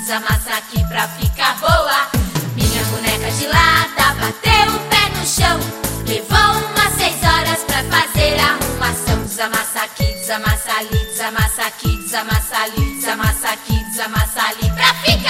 desamassa aqui pra ficar boa. Minha boneca de lata bateu o pé no chão, levou umas 6 horas pra fazer a arrumação. Desamassa aqui, desamassa ali, desamassa aqui, desamassa ali, desamassa aqui, desamassa ali pra ficar